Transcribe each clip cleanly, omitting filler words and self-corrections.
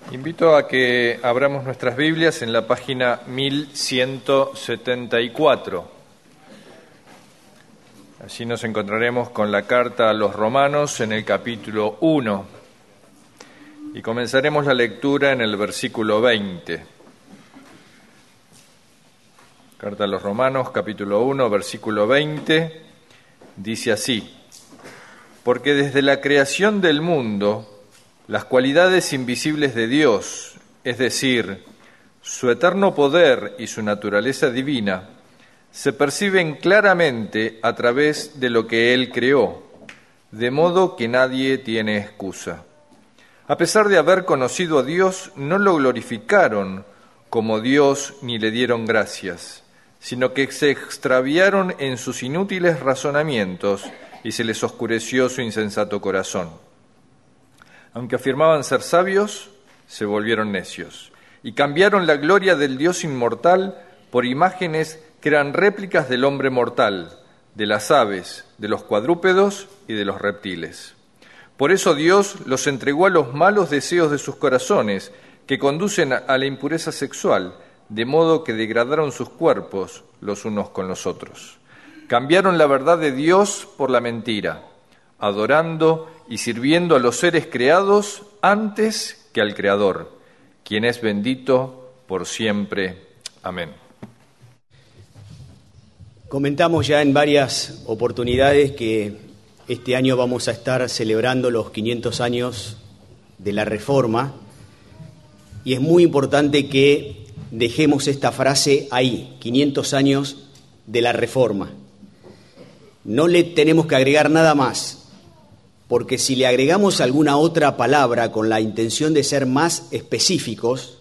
Invito a que abramos nuestras Biblias en la página 1174. Allí nos encontraremos con la carta a los Romanos en el capítulo 1 y comenzaremos la lectura en el versículo 20. Carta a los Romanos, capítulo 1, versículo 20, dice así: porque desde la creación del mundo, las cualidades invisibles de Dios, es decir, su eterno poder y su naturaleza divina, se perciben claramente a través de lo que Él creó, de modo que nadie tiene excusa. A pesar de haber conocido a Dios, no lo glorificaron como Dios ni le dieron gracias, sino que se extraviaron en sus inútiles razonamientos y se les oscureció su insensato corazón. Aunque afirmaban ser sabios, se volvieron necios y cambiaron la gloria del Dios inmortal por imágenes que eran réplicas del hombre mortal, de las aves, de los cuadrúpedos y de los reptiles. Por eso Dios los entregó a los malos deseos de sus corazones, que conducen a la impureza sexual, de modo que degradaron sus cuerpos los unos con los otros. Cambiaron la verdad de Dios por la mentira, adorando y sirviendo a los seres creados antes que al Creador, quien es bendito por siempre. Amén. Comentamos ya en varias oportunidades que este año vamos a estar celebrando los 500 años de la Reforma, y es muy importante que dejemos esta frase ahí, 500 años de la Reforma. No le tenemos que agregar nada más, porque si le agregamos alguna otra palabra con la intención de ser más específicos,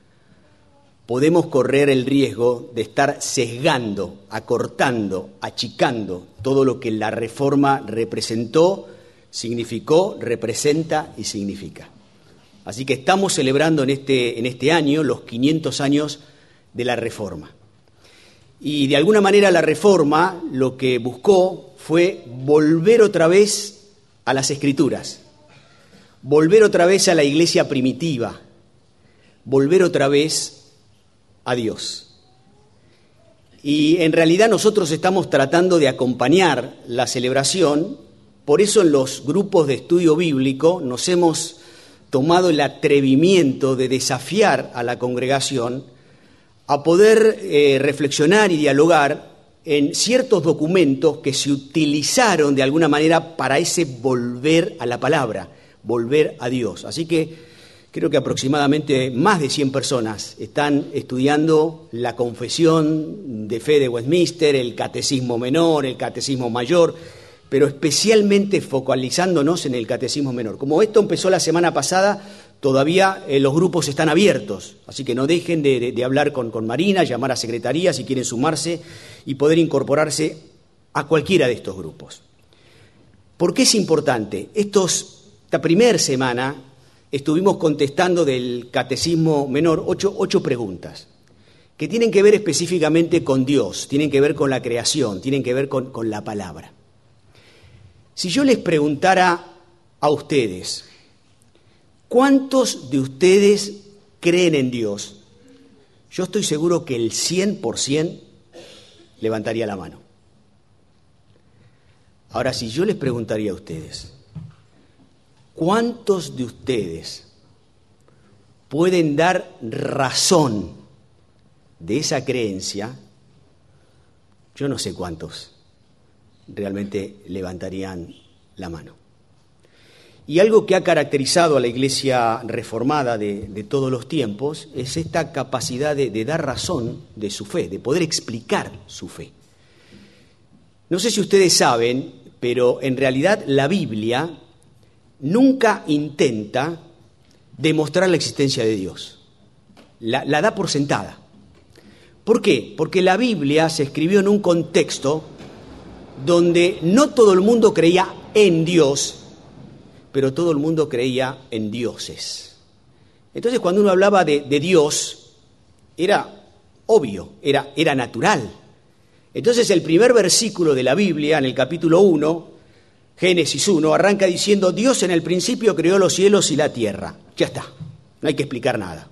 podemos correr el riesgo de estar sesgando, acortando, achicando todo lo que la Reforma representó, significó, representa y significa. Así que estamos celebrando en este año los 500 años de la Reforma. Y de alguna manera la Reforma lo que buscó fue volver otra vez a las Escrituras, volver otra vez a la iglesia primitiva, volver otra vez a Dios. Y en realidad nosotros estamos tratando de acompañar la celebración, por eso en los grupos de estudio bíblico nos hemos tomado el atrevimiento de desafiar a la congregación a poder reflexionar y dialogar en ciertos documentos que se utilizaron de alguna manera para ese volver a la palabra, volver a Dios. Así que creo que aproximadamente más de 100 personas están estudiando la confesión de fe de Westminster, el catecismo menor, el catecismo mayor, pero especialmente focalizándonos en el catecismo menor. Como esto empezó la semana pasada, todavía los grupos están abiertos, así que no dejen de hablar con Marina, llamar a secretaría si quieren sumarse y poder incorporarse a cualquiera de estos grupos. ¿Por qué es importante? Esta primera semana estuvimos contestando del catecismo menor 8 preguntas que tienen que ver específicamente con Dios, tienen que ver con la creación, tienen que ver con la palabra. Si yo les preguntara a ustedes, ¿cuántos de ustedes creen en Dios? Yo estoy seguro que el 100% levantaría la mano. Ahora, si yo les preguntaría a ustedes, ¿cuántos de ustedes pueden dar razón de esa creencia? Yo no sé cuántos realmente levantarían la mano. Y algo que ha caracterizado a la Iglesia reformada de todos los tiempos es esta capacidad de dar razón de su fe, de poder explicar su fe. No sé si ustedes saben, pero en realidad la Biblia nunca intenta demostrar la existencia de Dios. La da por sentada. ¿Por qué? Porque la Biblia se escribió en un contexto donde no todo el mundo creía en Dios, pero todo el mundo creía en dioses. Entonces, cuando uno hablaba de Dios, era obvio, era natural. Entonces, el primer versículo de la Biblia, en el capítulo 1, Génesis 1, arranca diciendo: Dios en el principio creó los cielos y la tierra. Ya está. no hay que explicar nada.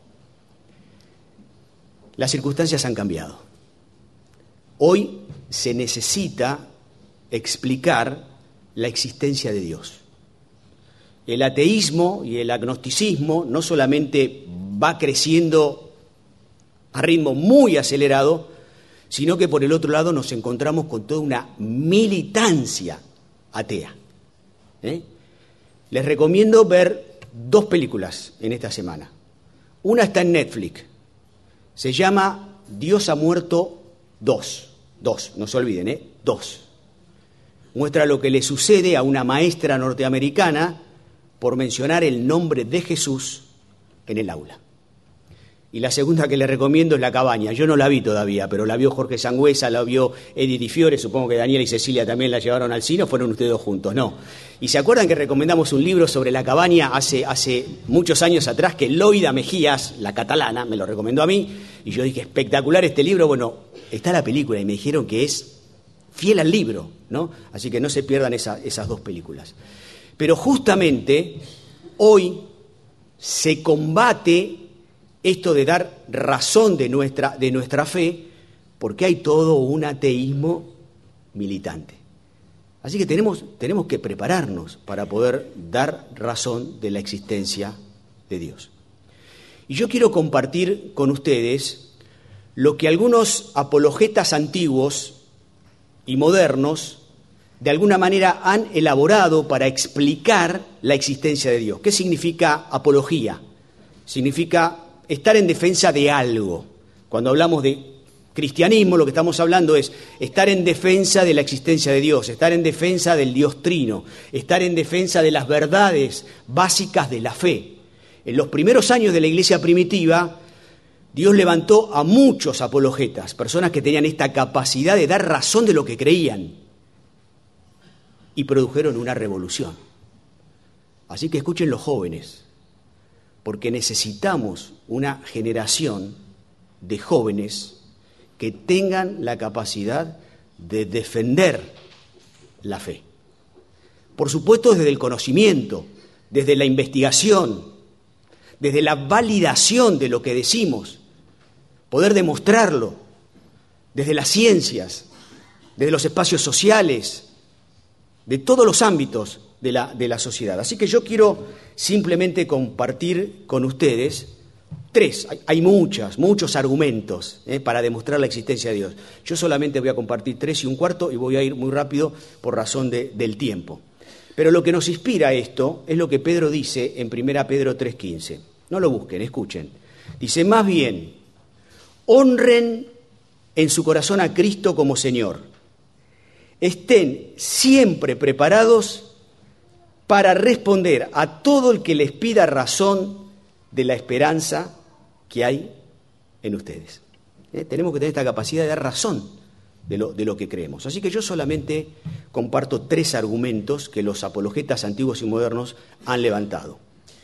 Las circunstancias han cambiado. Hoy se necesita explicar la existencia de Dios. El ateísmo y el agnosticismo no solamente va creciendo a ritmo muy acelerado, sino que por el otro lado nos encontramos con toda una militancia atea. Les recomiendo ver 2 películas en esta semana. Una está en Netflix, se llama Dios ha muerto 2, no se olviden, 2. Muestra lo que le sucede a una maestra norteamericana por mencionar el nombre de Jesús en el aula. Y la segunda que les recomiendo es La cabaña. Yo no la vi todavía, pero la vio Jorge Sangüesa, la vio Eddie Di Fiore, supongo que Daniela y Cecilia también la llevaron al cine, o fueron ustedes 2 juntos, no. Y se acuerdan que recomendamos un libro sobre La cabaña hace muchos años atrás, que Loida Mejías, la catalana, me lo recomendó a mí, y yo dije, espectacular este libro. Bueno, está la película y me dijeron que es fiel al libro, ¿no? Así que no se pierdan esas 2 películas. Pero justamente hoy se combate esto de dar razón de nuestra fe, porque hay todo un ateísmo militante. Así que tenemos que prepararnos para poder dar razón de la existencia de Dios. Y yo quiero compartir con ustedes lo que algunos apologetas antiguos y modernos de alguna manera han elaborado para explicar la existencia de Dios. ¿Qué significa apología? Significa estar en defensa de algo. Cuando hablamos de cristianismo, lo que estamos hablando es estar en defensa de la existencia de Dios, estar en defensa del Dios trino, estar en defensa de las verdades básicas de la fe. En los primeros años de la iglesia primitiva, Dios levantó a muchos apologetas, personas que tenían esta capacidad de dar razón de lo que creían, y produjeron una revolución. Así que escuchen los jóvenes, porque necesitamos una generación de jóvenes que tengan la capacidad de defender la fe. Por supuesto, desde el conocimiento, desde la investigación, desde la validación de lo que decimos, poder demostrarlo, desde las ciencias, desde los espacios sociales, de todos los ámbitos de la sociedad. Así que yo quiero simplemente compartir con ustedes 3, hay muchos argumentos para demostrar la existencia de Dios. Yo solamente voy a compartir 3 1/4 y voy a ir muy rápido por razón del tiempo. Pero lo que nos inspira esto es lo que Pedro dice en 1 Pedro 3:15. No lo busquen, escuchen. Dice, más bien, honren en su corazón a Cristo como Señor. Estén siempre preparados para responder a todo el que les pida razón de la esperanza que hay en ustedes. Tenemos que tener esta capacidad de dar razón de lo que creemos. Así que yo solamente comparto 3 argumentos que los apologetas antiguos y modernos han levantado.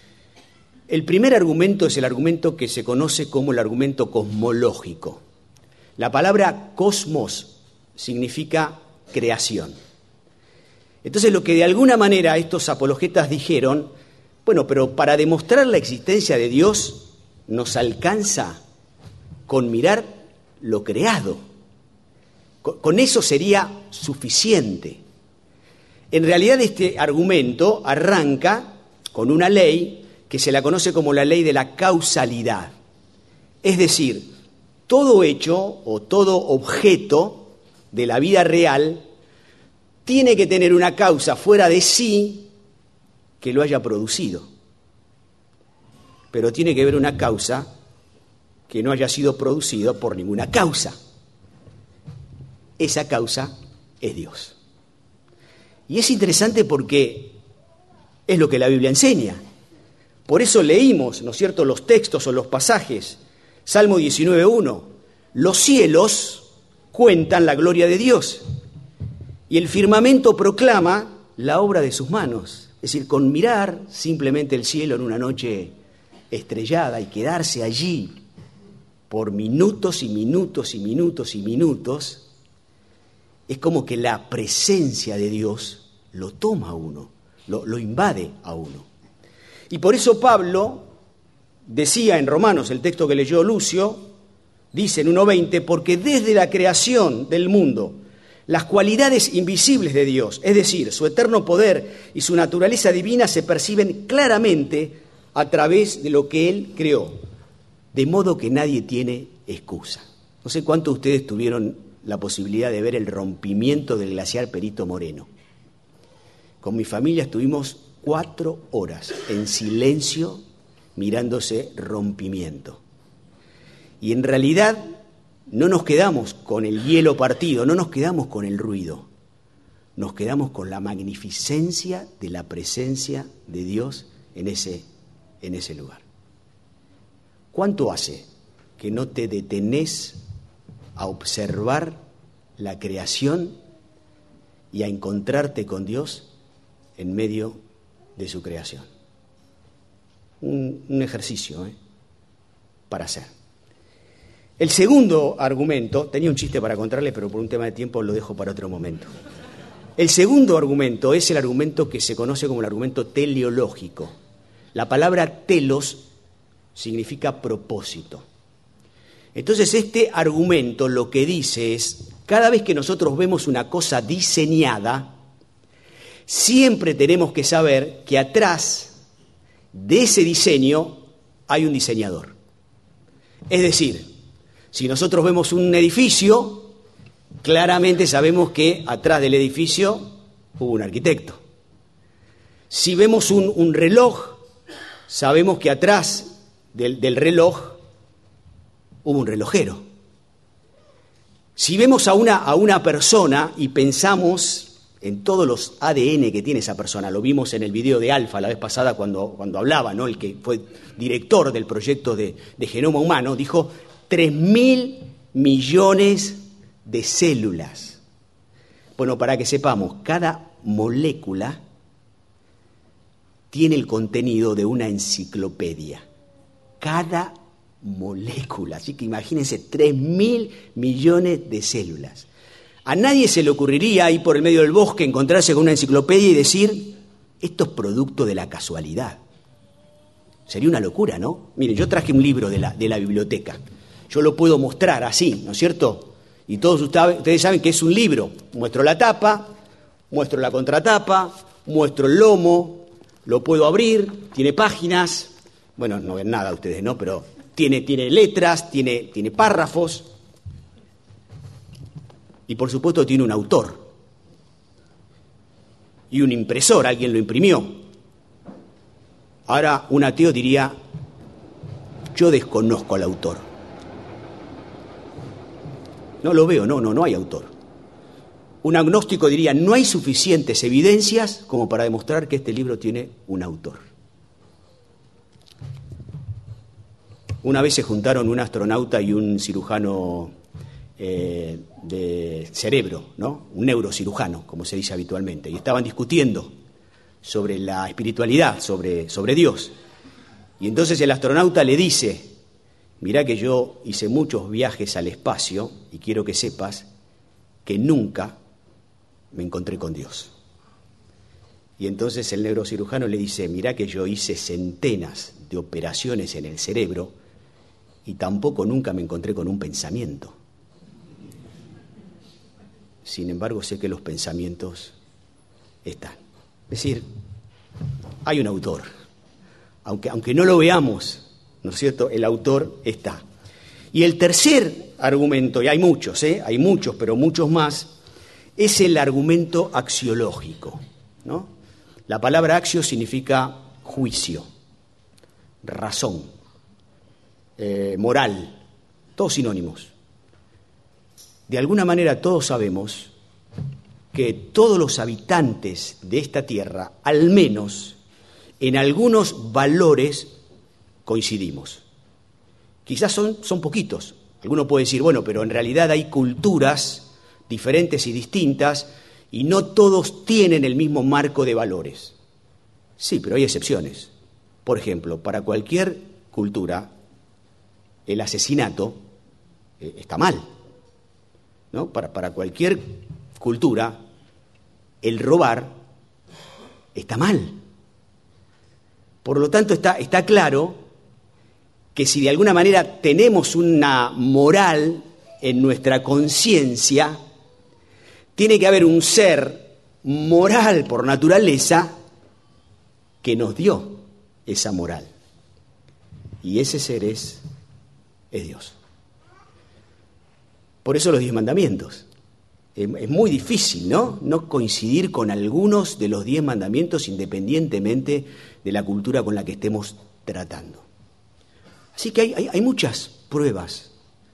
El primer argumento es el argumento que se conoce como el argumento cosmológico. La palabra cosmos significa creación. Entonces, lo que de alguna manera estos apologetas dijeron, bueno, pero para demostrar la existencia de Dios nos alcanza con mirar lo creado. Con eso sería suficiente. En realidad, este argumento arranca con una ley que se la conoce como la ley de la causalidad. Es decir, todo hecho o todo objeto de la vida real tiene que tener una causa fuera de sí que lo haya producido. Pero tiene que haber una causa que no haya sido producida por ninguna causa. Esa causa es Dios. Y es interesante porque es lo que la Biblia enseña. Por eso leímos, ¿no es cierto?, los textos o los pasajes. Salmo 19:1. Los cielos cuentan la gloria de Dios y el firmamento proclama la obra de sus manos. Es decir, con mirar simplemente el cielo en una noche estrellada y quedarse allí por minutos y minutos y minutos y minutos, es como que la presencia de Dios lo toma a uno, lo invade a uno. Y por eso Pablo decía en Romanos, el texto que leyó Lucio, dice en 1:20, porque desde la creación del mundo, las cualidades invisibles de Dios, es decir, su eterno poder y su naturaleza divina, se perciben claramente a través de lo que Él creó, de modo que nadie tiene excusa. No sé cuántos de ustedes tuvieron la posibilidad de ver el rompimiento del glaciar Perito Moreno. Con mi familia estuvimos 4 horas en silencio mirando ese rompimiento. Y en realidad no nos quedamos con el hielo partido, no nos quedamos con el ruido, nos quedamos con la magnificencia de la presencia de Dios en ese lugar. ¿Cuánto hace que no te detenés a observar la creación y a encontrarte con Dios en medio de su creación? Un ejercicio para hacer. El segundo argumento, tenía un chiste para contarles, pero por un tema de tiempo lo dejo para otro momento. El segundo argumento es el argumento que se conoce como el argumento teleológico. La palabra telos significa propósito. Entonces este argumento lo que dice es, cada vez que nosotros vemos una cosa diseñada, siempre tenemos que saber que atrás de ese diseño hay un diseñador. Es decir, si nosotros vemos un edificio, claramente sabemos que atrás del edificio hubo un arquitecto. Si vemos un reloj, sabemos que atrás del reloj hubo un relojero. Si vemos a una persona y pensamos en todos los ADN que tiene esa persona, lo vimos en el video de Alfa la vez pasada cuando hablaba, ¿no? El que fue director del proyecto de genoma humano, dijo 3.000 millones de células. Bueno, para que sepamos, cada molécula tiene el contenido de una enciclopedia. Cada molécula. Así que imagínense, 3.000 millones de células. A nadie se le ocurriría ir por el medio del bosque, encontrarse con una enciclopedia y decir, esto es producto de la casualidad. Sería una locura, ¿no? Miren, yo traje un libro de la biblioteca. Yo lo puedo mostrar así, ¿no es cierto? Y todos ustedes saben que es un libro. Muestro la tapa, muestro la contratapa, muestro el lomo, lo puedo abrir, tiene páginas. Bueno, no ven nada ustedes, ¿no? Pero tiene letras, tiene párrafos. Y por supuesto tiene un autor. Y un impresor, alguien lo imprimió. Ahora un ateo diría, yo desconozco al autor. No lo veo, no hay autor. Un agnóstico diría, no hay suficientes evidencias como para demostrar que este libro tiene un autor. Una vez se juntaron un astronauta y un cirujano de cerebro, ¿no? Un neurocirujano, como se dice habitualmente, y estaban discutiendo sobre la espiritualidad, sobre Dios. Y entonces el astronauta le dice, mirá que yo hice muchos viajes al espacio y quiero que sepas que nunca me encontré con Dios. Y entonces el neurocirujano le dice, mirá que yo hice centenas de operaciones en el cerebro y tampoco nunca me encontré con un pensamiento. Sin embargo, sé que los pensamientos están. Es decir, hay un autor. Aunque no lo veamos, ¿no es cierto? El autor está. Y el tercer argumento, y hay muchos, pero muchos más, es el argumento axiológico, ¿no? La palabra axio significa juicio, razón, moral, todos sinónimos. De alguna manera todos sabemos que todos los habitantes de esta tierra, al menos en algunos valores, coincidimos. Quizás son poquitos. Alguno puede decir, bueno, pero en realidad hay culturas diferentes y distintas y no todos tienen el mismo marco de valores. Sí, pero hay excepciones. Por ejemplo, para cualquier cultura, el asesinato está mal, ¿no? Para cualquier cultura, el robar está mal. Por lo tanto, está claro que si de alguna manera tenemos una moral en nuestra conciencia, tiene que haber un ser moral por naturaleza que nos dio esa moral. Y ese ser es Dios. Por eso los 10 mandamientos. Es muy difícil, ¿no? No coincidir con algunos de los 10 mandamientos independientemente de la cultura con la que estemos tratando. Así que hay muchas pruebas,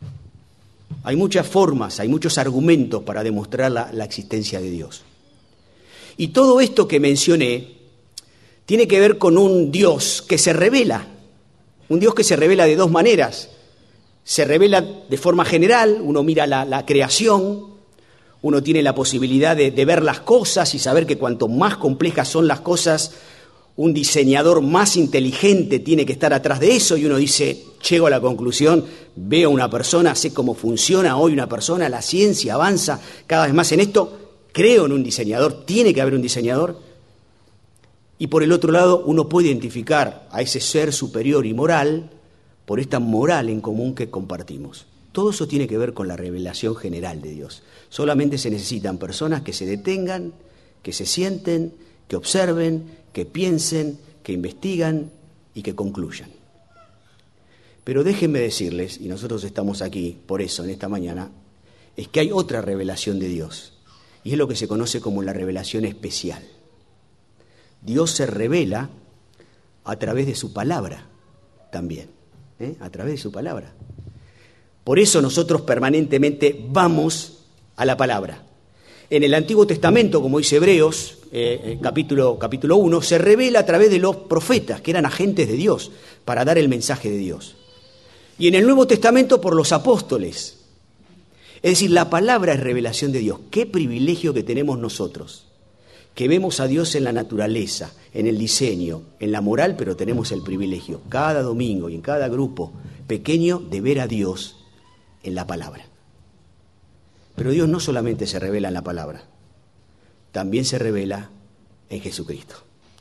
hay muchas formas, hay muchos argumentos para demostrar la existencia de Dios. Y todo esto que mencioné tiene que ver con un Dios que se revela, un Dios que se revela de 2 maneras. Se revela de forma general, uno mira la creación, uno tiene la posibilidad de ver las cosas y saber que cuanto más complejas son las cosas, un diseñador más inteligente tiene que estar atrás de eso, y uno dice, llego a la conclusión, veo una persona, sé cómo funciona hoy una persona, la ciencia avanza cada vez más en esto, creo en un diseñador, tiene que haber un diseñador. Y por el otro lado, uno puede identificar a ese ser superior y moral por esta moral en común que compartimos. Todo eso tiene que ver con la revelación general de Dios. Solamente se necesitan personas que se detengan, que se sienten, que observen, que piensen, que investigan y que concluyan. Pero déjenme decirles, y nosotros estamos aquí por eso en esta mañana, es que hay otra revelación de Dios, y es lo que se conoce como la revelación especial. Dios se revela a través de su palabra también, a través de su palabra. Por eso nosotros permanentemente vamos a la palabra. En el Antiguo Testamento, como dice Hebreos, capítulo 1, se revela a través de los profetas, que eran agentes de Dios, para dar el mensaje de Dios. Y en el Nuevo Testamento por los apóstoles. Es decir, la palabra es revelación de Dios. Qué privilegio que tenemos nosotros, que vemos a Dios en la naturaleza, en el diseño, en la moral, pero tenemos el privilegio, cada domingo y en cada grupo pequeño, de ver a Dios en la palabra. Pero Dios no solamente se revela en la palabra, también se revela en Jesucristo.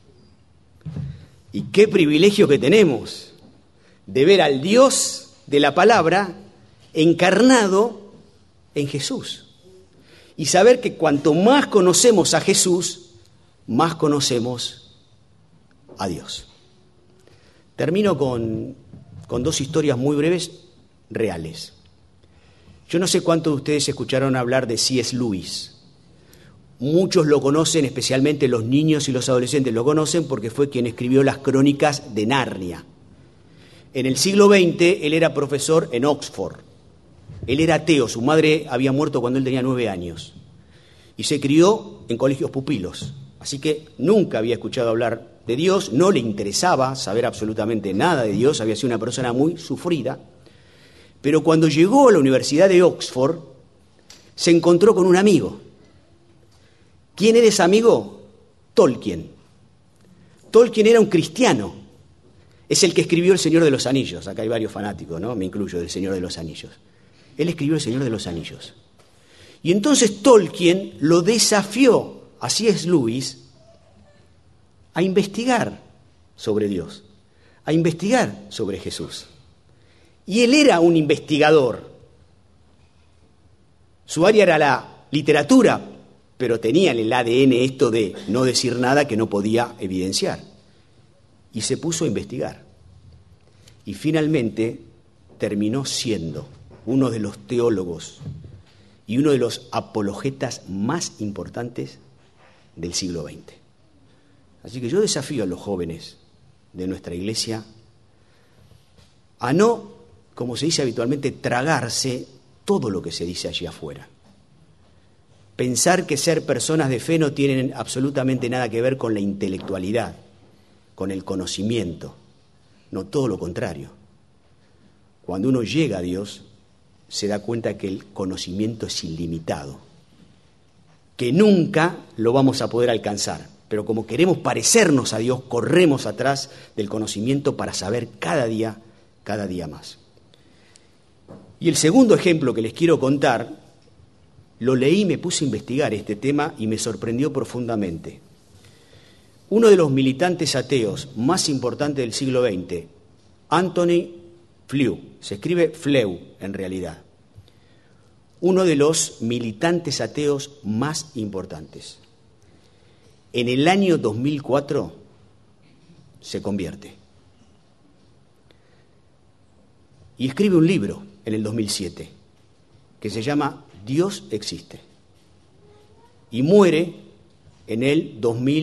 Y qué privilegio que tenemos de ver al Dios de la palabra encarnado en Jesús. Y saber que cuanto más conocemos a Jesús, más conocemos a Dios. Termino con 2 historias muy breves, reales. Yo no sé cuántos de ustedes escucharon hablar de C.S. Lewis. Muchos lo conocen, especialmente los niños y los adolescentes lo conocen porque fue quien escribió las Crónicas de Narnia. En el siglo XX él era profesor en Oxford. Él era ateo, su madre había muerto cuando él tenía 9 años. Y se crió en colegios pupilos. Así que nunca había escuchado hablar de Dios, no le interesaba saber absolutamente nada de Dios, había sido una persona muy sufrida. Pero cuando llegó a la Universidad de Oxford, se encontró con un amigo. ¿Quién era ese amigo? Tolkien. Tolkien era un cristiano. Es el que escribió El Señor de los Anillos. Acá hay varios fanáticos, ¿no? Me incluyo, del Señor de los Anillos. Él escribió El Señor de los Anillos. Y entonces Tolkien lo desafió a C.S. Lewis a investigar sobre Dios, a investigar sobre Jesús. Y él era un investigador. Su área era la literatura, pero tenía en el ADN esto de no decir nada que no podía evidenciar. Y se puso a investigar. Y finalmente terminó siendo uno de los teólogos y uno de los apologetas más importantes del siglo XX. Así que yo desafío a los jóvenes de nuestra iglesia a no, como se dice habitualmente, tragarse todo lo que se dice allí afuera. Pensar que ser personas de fe no tienen absolutamente nada que ver con la intelectualidad, con el conocimiento. No, todo lo contrario. Cuando uno llega a Dios, se da cuenta que el conocimiento es ilimitado, que nunca lo vamos a poder alcanzar. Pero como queremos parecernos a Dios, corremos atrás del conocimiento para saber cada día más. Y el segundo ejemplo que les quiero contar, lo leí, me puse a investigar este tema y me sorprendió profundamente. Uno de los militantes ateos más importantes del siglo XX, Anthony Flew, se escribe Fleu en realidad, uno de los militantes ateos más importantes. En el año 2004 se convierte y escribe un libro en el 2007 que se llama Dios existe, y muere en el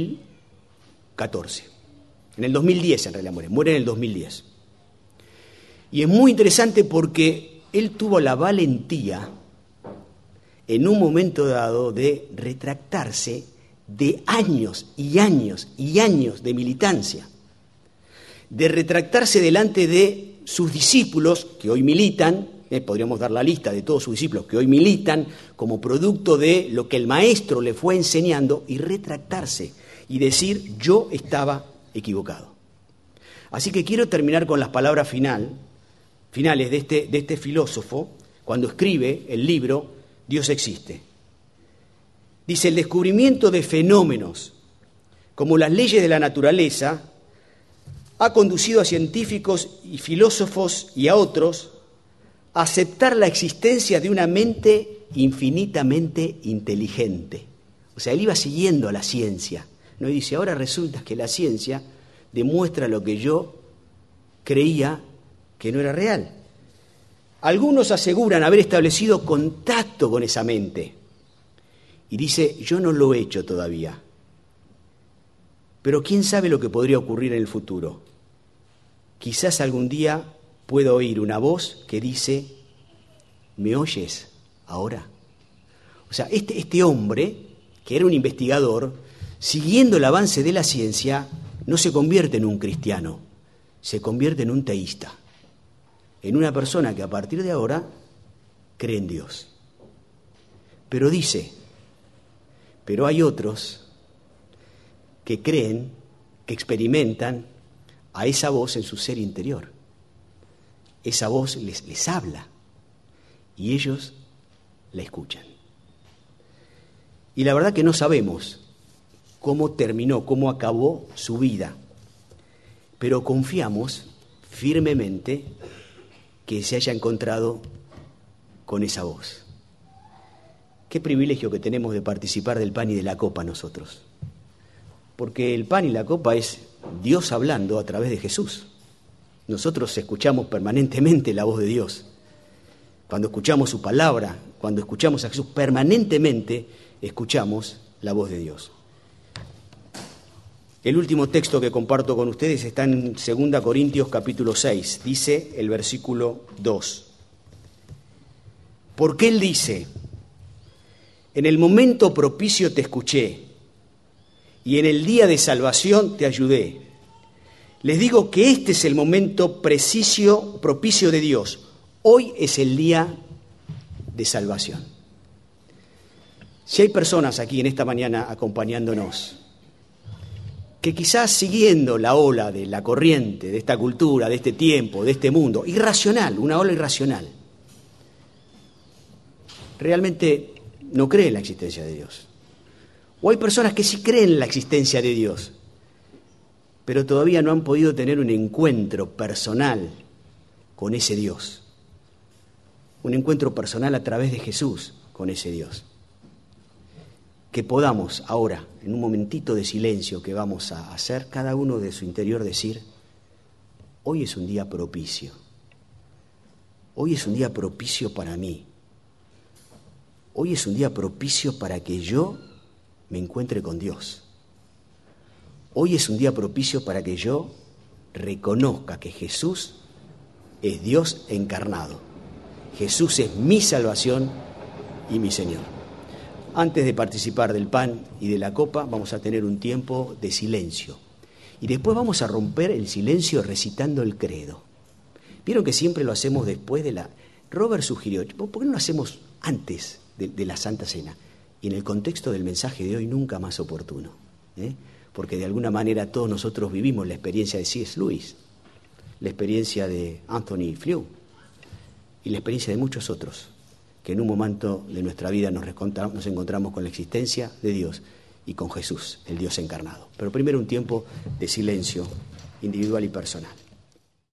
2014. En el 2010 en realidad muere en el 2010. Y es muy interesante porque él tuvo la valentía en un momento dado de retractarse de años y años y años de militancia, de retractarse delante de sus discípulos que hoy militan, podríamos dar la lista de todos sus discípulos que hoy militan como producto de lo que el maestro le fue enseñando, y retractarse y decir: yo estaba equivocado. Así que quiero terminar con las palabras finales de este filósofo cuando escribe el libro Dios existe. Dice: el descubrimiento de fenómenos como las leyes de la naturaleza ha conducido a científicos y filósofos y a otros a aceptar la existencia de una mente infinitamente inteligente. O sea, él iba siguiendo a la ciencia, ¿no? Y dice: ahora resulta que la ciencia demuestra lo que yo creía que no era real. Algunos aseguran haber establecido contacto con esa mente. Y dice: yo no lo he hecho todavía. Pero quién sabe lo que podría ocurrir en el futuro. Quizás algún día pueda oír una voz que dice: ¿me oyes ahora? O sea, este hombre, que era un investigador, siguiendo el avance de la ciencia, no se convierte en un cristiano, se convierte en un teísta, en una persona que a partir de ahora cree en Dios. Pero dice: pero hay otros que creen, que experimentan a esa voz en su ser interior. Esa voz les habla y ellos la escuchan. Y la verdad que no sabemos cómo terminó, cómo acabó su vida, pero confiamos firmemente que se haya encontrado con esa voz. Qué privilegio que tenemos de participar del pan y de la copa nosotros. Porque el pan y la copa es Dios hablando a través de Jesús. Nosotros escuchamos permanentemente la voz de Dios. Cuando escuchamos su palabra, cuando escuchamos a Jesús, permanentemente escuchamos la voz de Dios. El último texto que comparto con ustedes está en 2 Corintios capítulo 6. Dice el versículo 2. Porque él dice: en el momento propicio te escuché, y en el día de salvación te ayudé. Les digo que este es el momento propicio de Dios. Hoy es el día de salvación. Si hay personas aquí en esta mañana acompañándonos, que quizás siguiendo la ola de la corriente, de esta cultura, de este tiempo, de este mundo, irracional, una ola irracional, realmente no creen en la existencia de Dios. O hay personas que sí creen en la existencia de Dios, pero todavía no han podido tener un encuentro personal con ese Dios. Un encuentro personal a través de Jesús con ese Dios. Que podamos ahora, en un momentito de silencio que vamos a hacer, cada uno de su interior decir: hoy es un día propicio. Hoy es un día propicio para mí. Hoy es un día propicio para que yo me encuentre con Dios. Hoy es un día propicio para que yo reconozca que Jesús es Dios encarnado. Jesús es mi salvación y mi Señor. Antes de participar del pan y de la copa, vamos a tener un tiempo de silencio. Y después vamos a romper el silencio recitando el credo. ¿Vieron que siempre lo hacemos después de la...? Robert sugirió: ¿por qué no lo hacemos antes de la Santa Cena? Y en el contexto del mensaje de hoy, nunca más oportuno. Porque de alguna manera todos nosotros vivimos la experiencia de C.S. Lewis, la experiencia de Anthony Flew y la experiencia de muchos otros, que en un momento de nuestra vida nos encontramos con la existencia de Dios y con Jesús, el Dios encarnado. Pero primero un tiempo de silencio individual y personal.